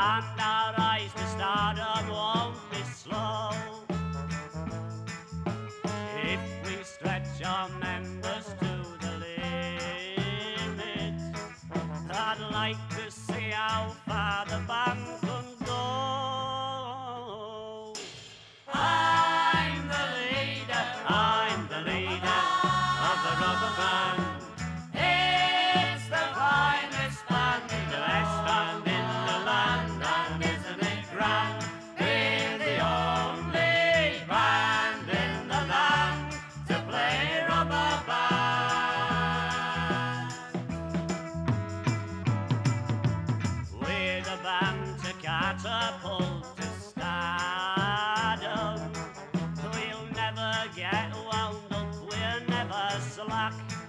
and our eyes to stardom won't be slow. If we stretch our members to the limit, I'd like to see how far the band can go. I'm the leader of the rubber band. It's the finest band in the West and in the land, and isn't it grand? We're the only band in the land to play rubber band. We're the band to catapult to stardom. We'll never get wound up, we're never slack.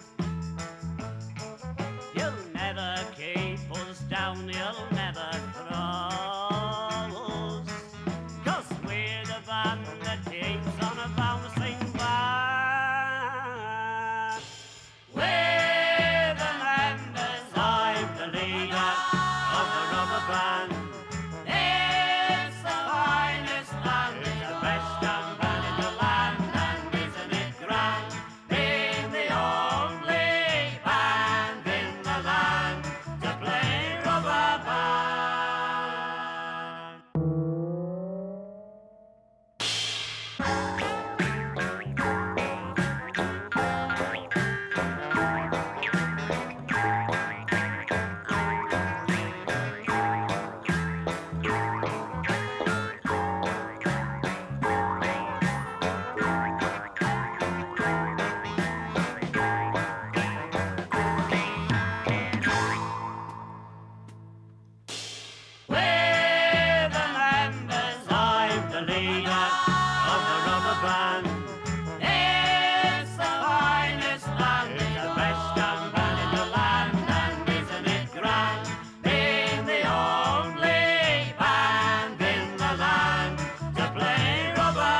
You'll never keep us down, you'll never throw us, 'cause we're the band that keeps on a bouncing back. We're the members, I'm the leader of the rubber band. It's the finest band, it's the best damn band in the land, and isn't it grand? Being the only band in the land to play rubber band. We're the members, I'm the leader of the rubber band. It's the finest band, it's the best damn band in the land, and isn't it grand? Being the only band in the land to play rubber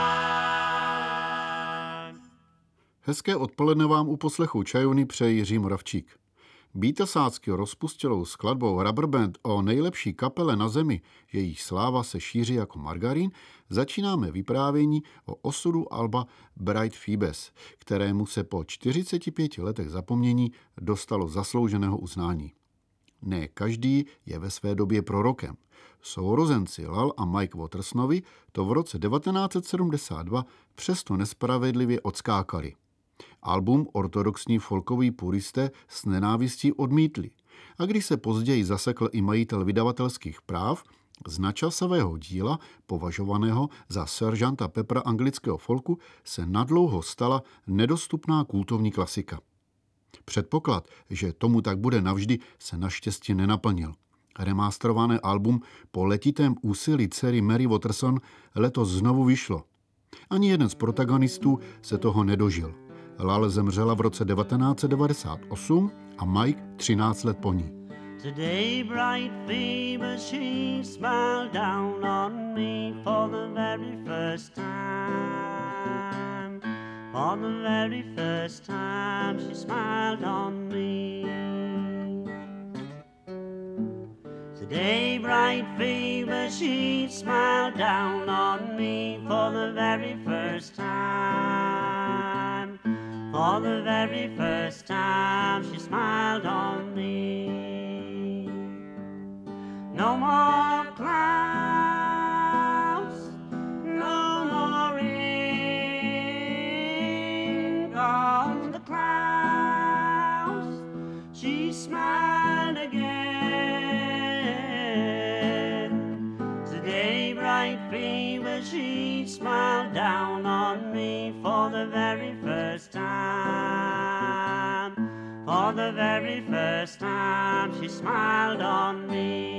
band. Hezké odpoledne vám u poslechu čajovny přeje Jiří Moravčík. Beatlesácky rozpustilou skladbou Rubber Band o nejlepší kapele na zemi, jejíž sláva se šíří jako margarín, začínáme vyprávění o osudu alba Bright Phoebes, kterému se po 45 letech zapomnění dostalo zaslouženého uznání. Ne každý je ve své době prorokem. Sourozenci Lal a Mike Wattersonovi to v roce 1972 přesto nespravedlivě odskákali. Album ortodoxní folkoví puristé s nenávistí odmítli. A když se později zasekl i majitel vydavatelských práv, z nadčasového díla, považovaného za seržanta Pepra anglického folku, se nadlouho stala nedostupná kultovní klasika. Předpoklad, že tomu tak bude navždy, se naštěstí nenaplnil. Remasterované album po letitém úsilí dcery Mary Watterson letos znovu vyšlo. Ani jeden z protagonistů se toho nedožil. Lal zemřela v roce 1998 a Mike 13 let po ní. Today bright Phoebe, she smiled down on me for the very first time. For the very first time she smiled on me. Today bright Phoebe, she smiled down on me for the very first time. For the very first time she smiled on me. No more clouds, no more rain on the clouds. She smiled again. Today bright Phoebe, she smiled down on me for the very first time. For the very first time she smiled on me.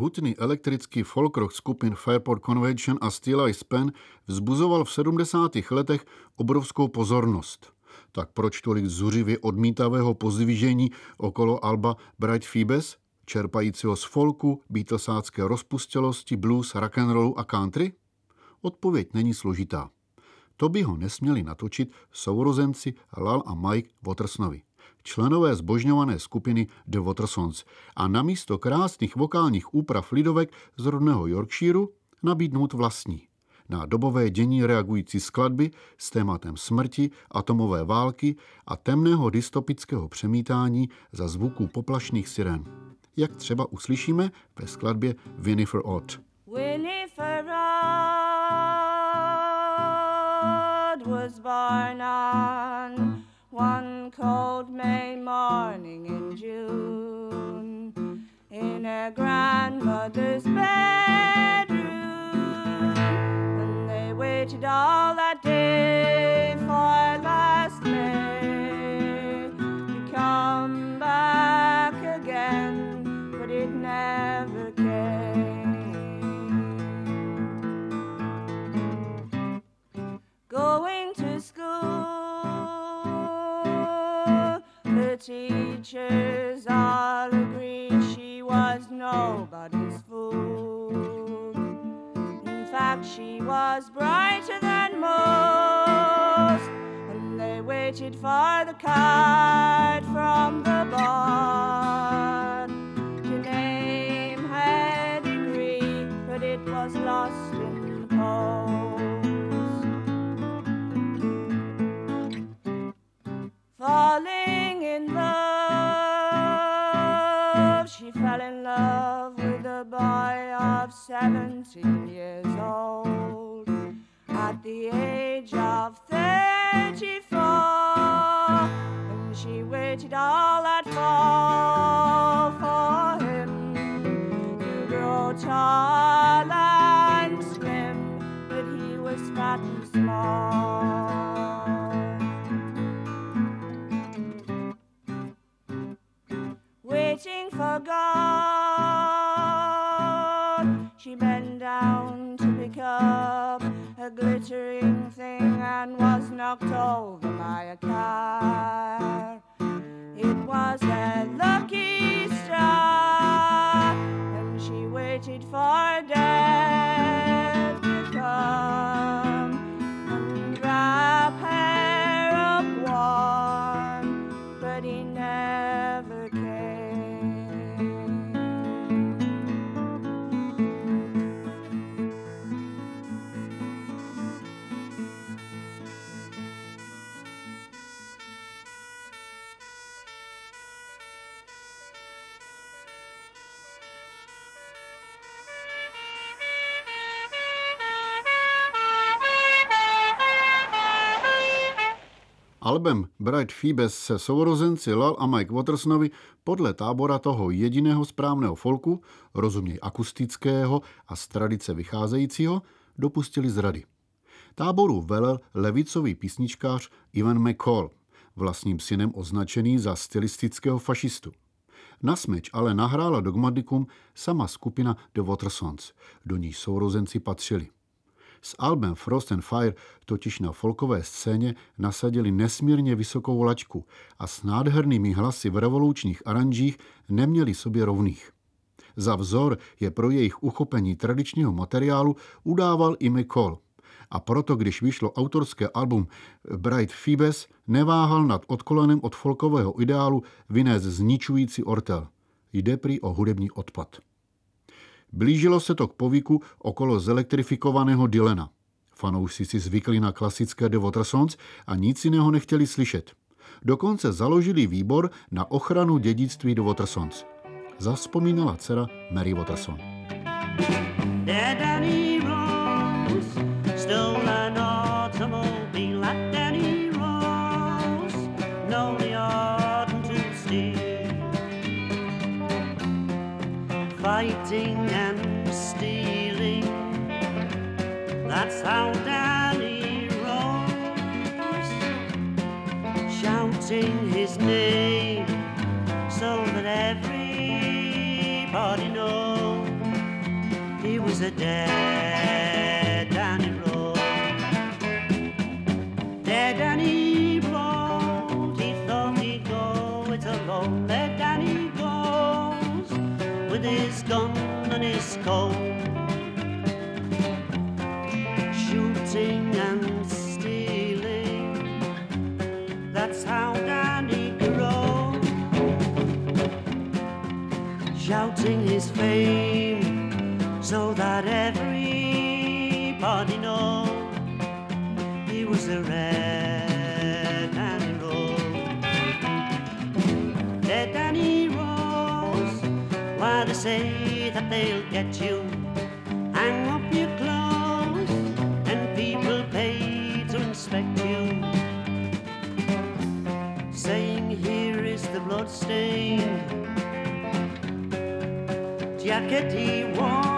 hutný elektrický folk rock skupin Fairport Convention a Steel Eye Span vzbuzoval v 70. letech obrovskou pozornost. Tak proč tolik zuřivě odmítavého pozdvižení okolo alba Bright Phoebes, čerpajícího z folku, beatlesácké rozpustělosti, blues, rock'n'rollu a country? Odpověď není složitá. To by ho nesměli natočit sourozenci Lal a Mike Wattersonovi, členové zbožňované skupiny The Wattersons, a namísto krásných vokálních úprav lidovek z rodného Yorkshireu nabídnout vlastní, na dobové dění reagující skladby s tématem smrti, atomové války a temného dystopického přemítání za zvuků poplašných sirén, jak třeba uslyšíme ve skladbě Winifred Odd. Winifred Odd was born on one cold May morning in June in her grandmother's bedroom, and they waited all that day for last May to come back again, but it never came. Going to school, the teachers all agreed she was nobody's fool. In fact, she was brighter than most, and they waited for the card from the board to name her degree, but it was lost in the post. Falling in love, she fell in love with a boy of 17 years old. At the age of 34, and she waited all that fall for him to grow tall and slim, but he was fat and small. Waiting for God, she bent down to pick up a glittering thing and was knocked over by a car. It was a lucky star, and she waited for death to come and wrap her up warm, but he never came. Albem Bright Phoebes se sourozenci Lal a Mike Wattersonovi podle tábora toho jediného správného folku, rozuměj akustického a z tradice vycházejícího, dopustili zrady. Táboru velel levicový písničkář Ivan McCall, vlastním synem označený za stylistického fašistu. Na smeč ale nahrála dogmatikum sama skupina The Wattersons, do níž sourozenci patřili. S albem Frost and Fire totiž na folkové scéně nasadili nesmírně vysokou laťku a s nádhernými hlasy v revolučních aranžích neměli sobě rovných. Za vzor je pro jejich uchopení tradičního materiálu udával i McCall. A proto, když vyšlo autorské album Bright Phoebes, neváhal nad odklonem od folkového ideálu vynést zničující ortel. Jde prý o hudební odpad. Blížilo se to k povyku okolo zelektrifikovaného Dylana. Fanoušci si zvykli na klasické The Wattersons a nic jiného nechtěli slyšet. Dokonce založili výbor na ochranu dědictví The Wattersons. Zavzpomínala dcera Mary Watterson. Danny Rose stole an automobile at Danny Rose. No, the autumn to steal. Fighting and stealing, that's how Danny rose, shouting his name so that everybody knows. was a dead Danny road. Dead Danny road, he thought he'd go it alone. There Danny goes with his gun and his coat, shooting and stealing. That's how Danny grows, shouting his fame so that everybody knows he was a red Danny Rose. Red Danny Rose, while they say that they'll get you, hang up your clothes and people pay to inspect you, saying here is the blood stain jacket he wore.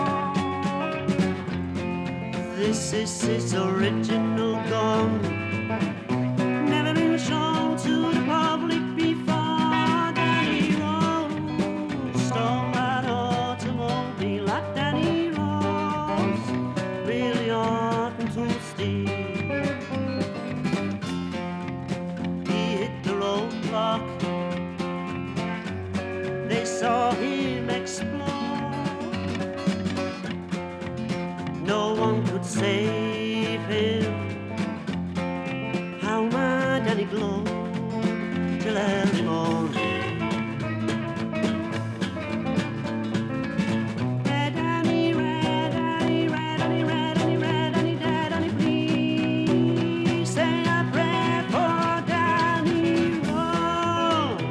This is his original gun, never been shown to the public before. Danny Rose stole that automobile that Danny Rose really oughtn't to steal. He hit the roadblock, they saw him explode. No one could save him. How my Danny glowed till early morning. Red Danny, red Danny, red Danny, red Danny, red Danny, dead Danny, please say a prayer for Danny Rose.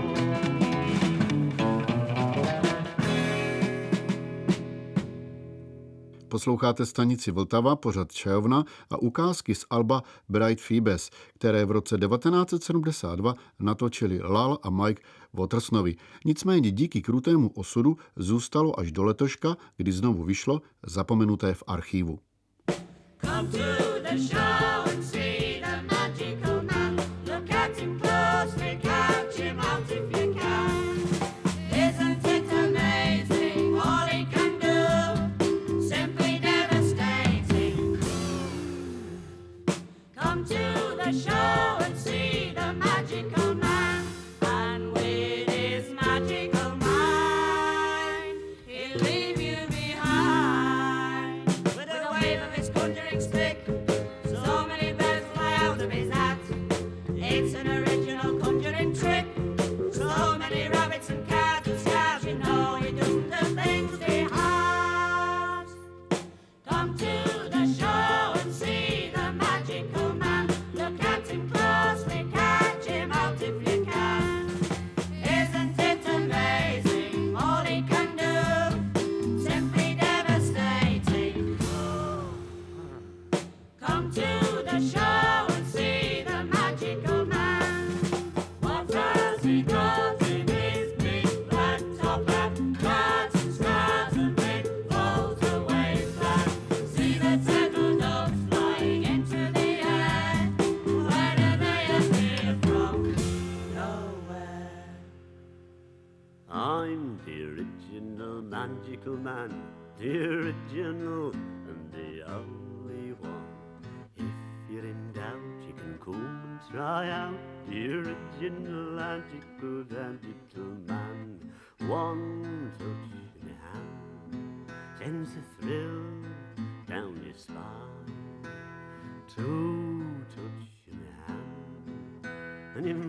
Posloucháte stanici Vltava, pořad Čajovna a ukázky z alba Bright Phoebes, které v roce 1972 natočili Lal a Mike Watersnovi. Nicméně díky krutému osudu zůstalo až do letoška, kdy znovu vyšlo Zapomenuté v archívu. Come to the show and see the magical man. Look at him closely, catch him out if you can. Isn't it amazing all he can do? Simply devastating. Come to the show and see the magical man. And with his magical mind, he'll leave you behind. With a wave of his conjuring stick, so many birds fly out of his hat. It's an original conjuring trick. So many rabbits and cats and scabs, you know he doesn't do things he has. Come to the show and see the magical man. Look at him closely, catch him out if you can. Isn't it amazing all he can do? Simply devastating. Come to the show and see the magical man. What does he does in his big black top hat? Cats and scabs and big folds away flat. See the turtle doves flying into the air. Where do they appear from? Nowhere. I'm the original magical man, the original and the only one. If you're in doubt, you can come and try out the original magical man. One touch in your hand sends a thrill down your spine. Two touch in your hand and your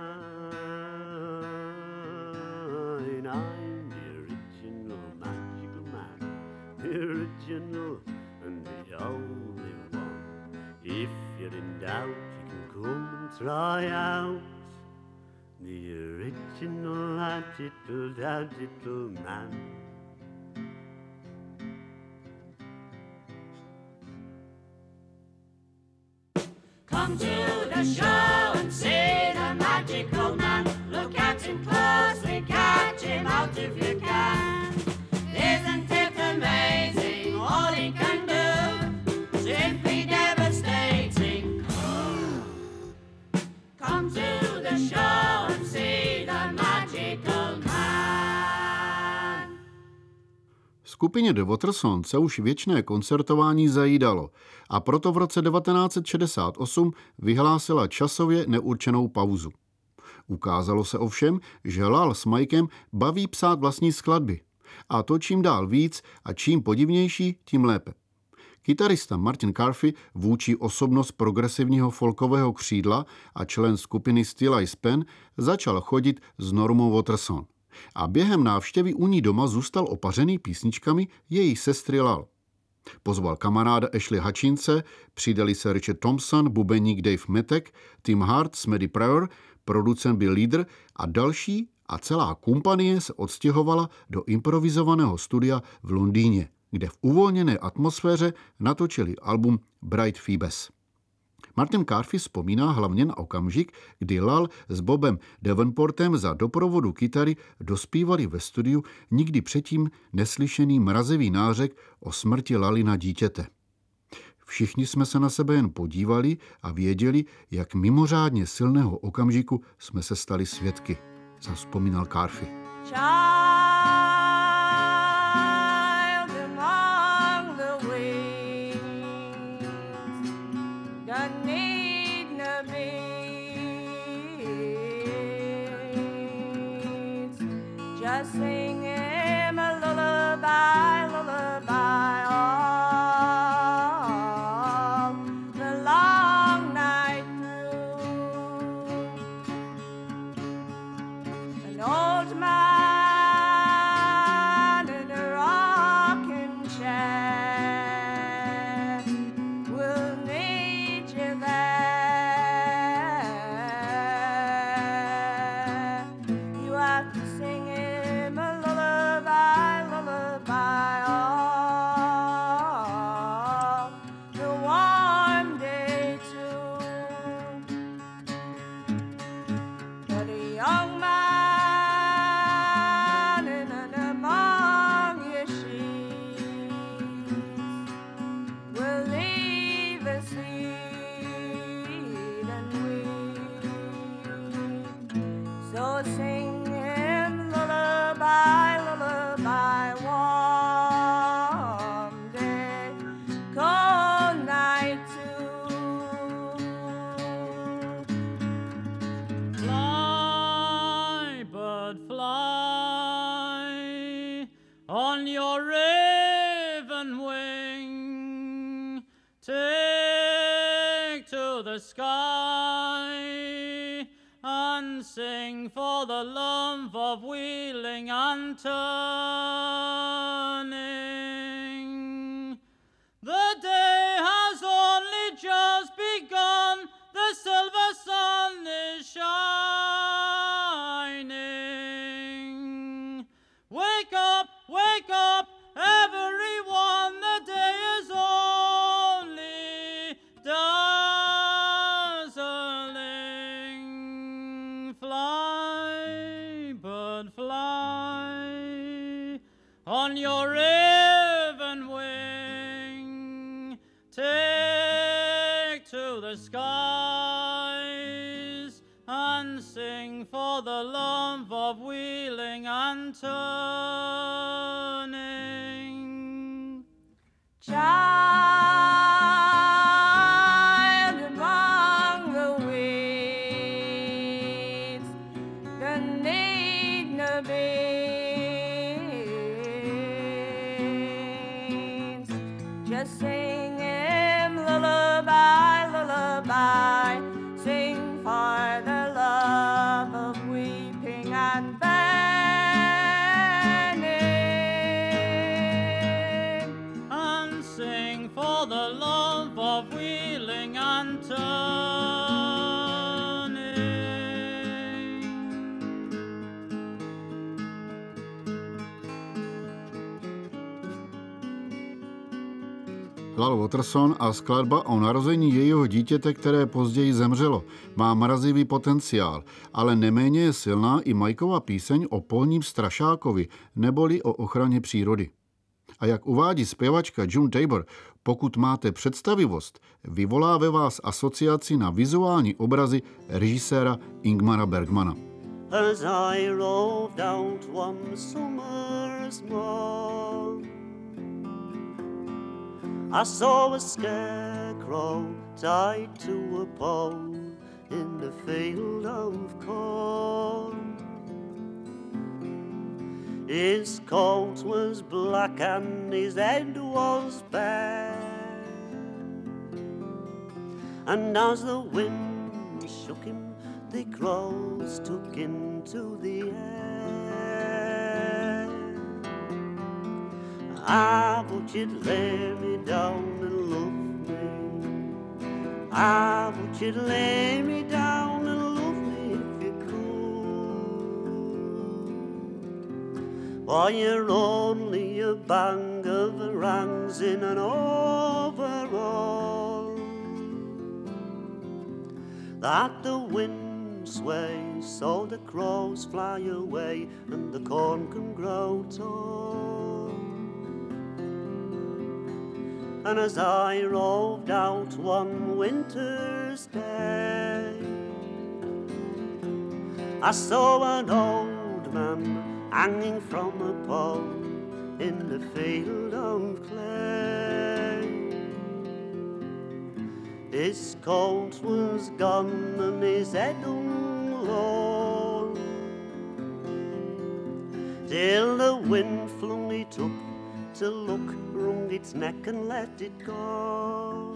mind. I'm the original magical man, the original and the only one. If you're in doubt, you can come and try out the original magical man. Come to the show and see the magical man. Look at him closely, catch him out if you can. Isn't it amazing all he can do? Simply devastating. Come to the show and see the magical man. Skupině The Watersons se už věčné koncertování zajídalo a proto v roce 1968 vyhlásila časově neurčenou pauzu. Ukázalo se ovšem, že Lal s Mikem baví psát vlastní skladby. A to čím dál víc a čím podivnější, tím lépe. Kytarista Martin Carthy, vůdčí osobnost progresivního folkového křídla a člen skupiny Still I Span, začal chodit s Normou Waterson. A během návštěvy u ní doma zůstal opařený písničkami jejich sestry Lal. Pozval kamaráda Ashley Hutchinse, přidali se Richard Thompson, bubeník Dave Metek, Tim Hart, Maddie Pryor, producent Bill Leader a další a celá kompanie se odstěhovala do improvizovaného studia v Londýně, kde v uvolněné atmosféře natočili album Bright Phoebes. Martin Carthy vzpomíná hlavně na okamžik, kdy Lal s Bobem Davenportem za doprovodu kytary dospívali ve studiu nikdy předtím neslyšený mrazivý nářek o smrti Lalina dítěte. Všichni jsme se na sebe jen podívali a věděli, jak mimořádně silného okamžiku jsme se stali svědky, zavzpomínal Carthy. Just sing him a lullaby, lullaby all the long night through. An old man in a rocking chair will need you there. You have to sing it. So sing him lullaby, lullaby, warm day, cold night too. Fly, bird, fly on your raven wing, take to the sky and sing for the love of wheeling and turning. The day has only just begun, the silver sun is shining. Wake up, everyone, the day is only dazzling. Fly, bird, fly on your raven wing, take to the skies and sing for the love of wheeling and turning. Child among the weeds, the need no beans. Just sing him lullaby, lullaby, sing for the love of weeping and burning, And sing for the love of wheeling and turning. Lal Waterson a skladba o narození jejího dítěte, které později zemřelo, má mrazivý potenciál, ale neméně je silná i Mikova píseň o polním strašákovi neboli o ochraně přírody. A jak uvádí zpěvačka June Tabor, pokud máte představivost, vyvolá ve vás asociaci na vizuální obrazy režiséra Ingmara Bergmana. As I roved out one summer's morn I saw a scarecrow tied to a pole in the field of corn. His coat was black and his head was bare, and as the wind shook him, the crows took into the air. Ah, but you'd lay me down and love me. Ah, but you'd lay me down and love me if you could. Why, you're only a bang of rangs in an overall that the wind sways so the crows fly away and the corn can grow tall. And as I roved out one winter's day, I saw an old man hanging from a pole in the field of clay. His coat was gone and his head hung low, till the wind flung it up to look, wrung its neck and let it go.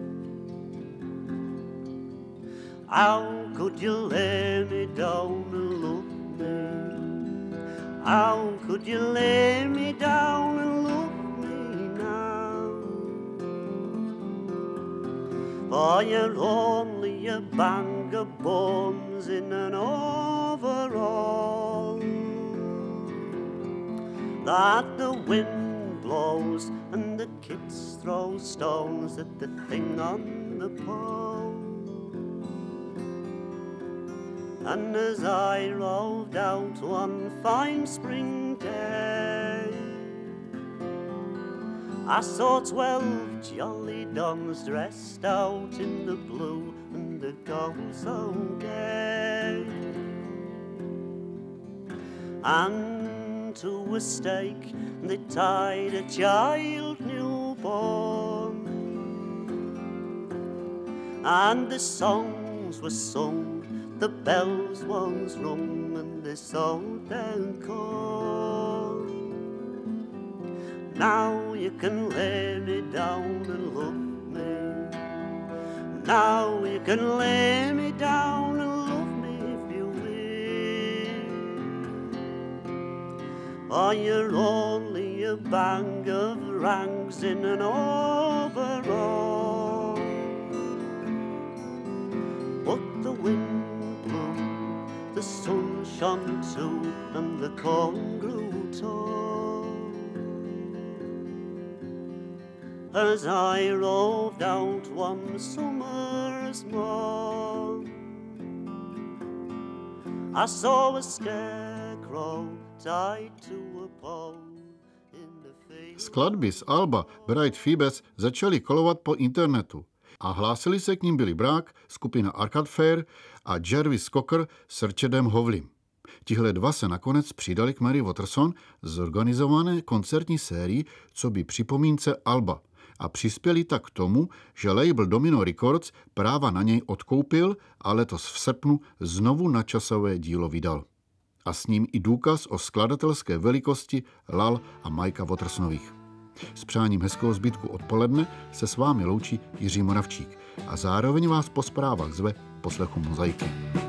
How could you lay me down and love me? How could you lay me down and love me now? For you're only a bang of bones in an overall that the wind blows and the kids throw stones at the thing on the pole. And as I roved out one fine spring day, I saw 12 jolly dons dressed out in the blue and the gold so gay. And to a stake they tied a child newborn, and the songs were sung, the bells was rung, and they sold their corn. Now you can lay me down and love me. Now you can lay me down and love me if you will. For you're only a bang of ranks in an overall. But the wind blew, the sun shone too, and the corn grew tall. As I roved out one summer's morn, I saw a scarecrow tied to a pole in the field. Skladby z alba Bright Phoebes začaly kolovat po internetu a hlásili se k ním Billy Bragg, skupina Arcade Fire a Jarvis Cocker s Richardem Hovlim. Tihle dva se nakonec přidali k Mary Watterson z organizované koncertní sérii coby připomínce alba a přispěli tak k tomu, že label Domino Records práva na něj odkoupil a letos v srpnu znovu na časové dílo vydal. A s ním i důkaz o skladatelské velikosti Lal a Mikea Wattersonových. S přáním hezkého zbytku odpoledne se s vámi loučí Jiří Moravčík a zároveň vás po zprávách zve poslechu Mozaiky.